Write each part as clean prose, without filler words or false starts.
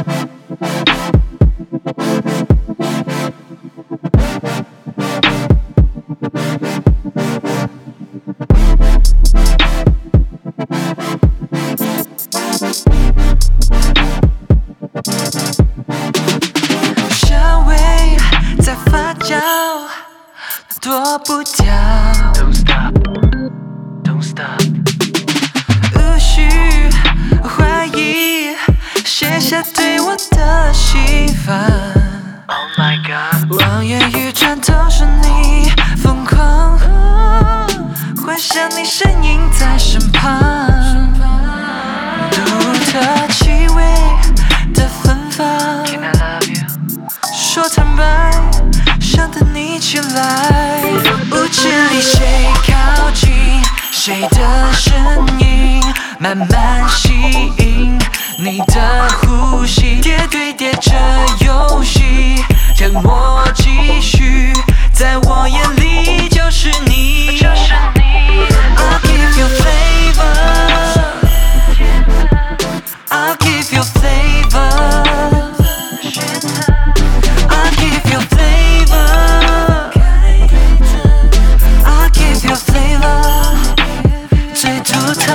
香味在发酵，躲不掉。Don't stop, don't stop。无需怀疑，写下对我的喜欢。Oh my god， 望眼欲穿都是你，疯狂，幻想你身影在身旁。独特气味的芬芳。Can I love you？ 说坦白，想等你起来。舞池里谁靠近，谁的身影慢慢吸引你的呼吸，叠对叠着游戏，让我继续，在我眼里就是你。I'll give you flavor， I'll give you flavor。I'll give you flavor， I'll give you flavor， 最独特。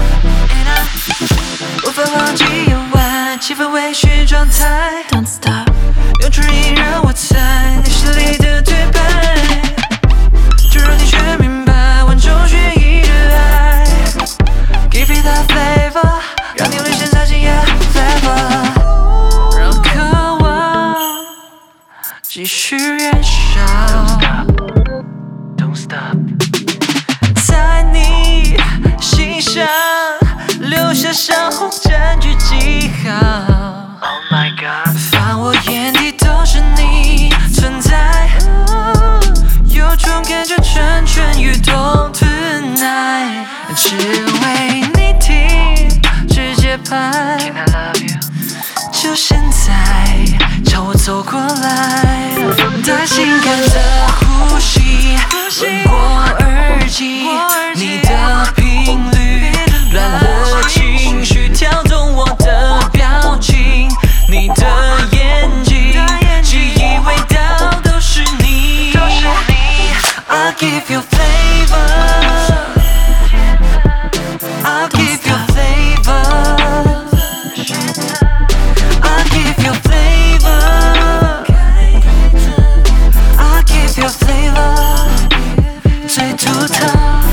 无法忘记夜晚，气氛微醺状态。Don't stop， 用唇印让我猜你心里的对白，就让你全明白万中选一的爱。Give me that flavor， 让你沦陷在惊讶 flavor。继续燃烧 Don't stop， 在你心上留下伤痕，占据记号。Oh my god， 放我眼底都是你存在，有种感觉蠢蠢欲动 tonight， 只为你听，直接拍。Can I love you？ 就现在，朝我走过来。带性感的呼吸吻过耳际，你的频率乱了情绪，跳动我的表情，你的眼睛，记忆味道都是你。I'll give you flavor， I'll give you flavor，I'll give you flavor，I'll give you flavor， 最独特。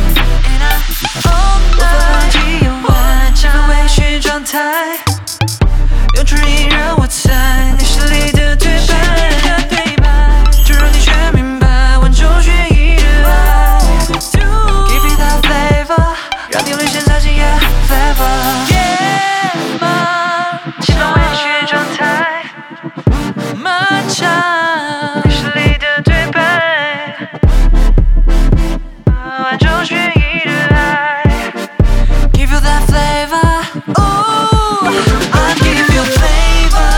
无法忘记夜晚，气氛微醺状态，用唇印让我猜你心里的对白，就让你全明白万中选一的爱。Give me that flavor， 让你沦陷在惊讶 flavor。Yeah， 气氛微醺状态，漫长。Give you that flavor， ooh， I'll give you flavor，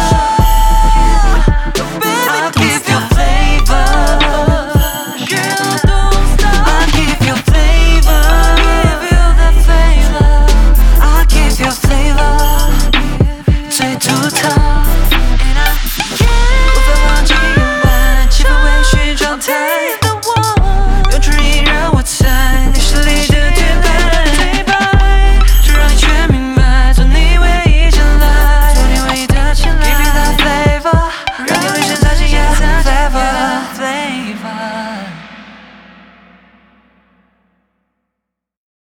baby give you flavor， girl don't stop， I'll give you flavor， give you that flavor， I'll give you flavor， 最独特。